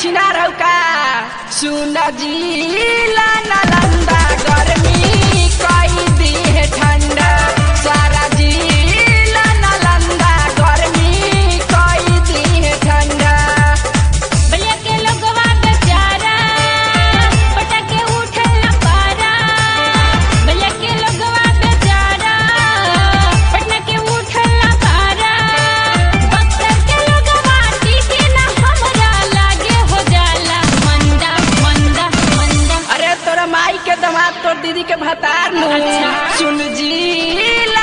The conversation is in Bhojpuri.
छिनार का सुन जिला नालंदा गर्मी कई दी है ठंडा सारा जिला नालंदा गर्मी कई दी है ठंडा। भैया के लोगवा बेचारा पटके उठल न पारा भैया के लोगवा बेचारा पटके उठल न पारा बक्सर के लोगवा टीके ना हमरा लागे हो जाला मंदा मंदा मंदा। अरे तोरा माई के दामाद तोर दीदी के भतार नु अच्छा। सुन जिला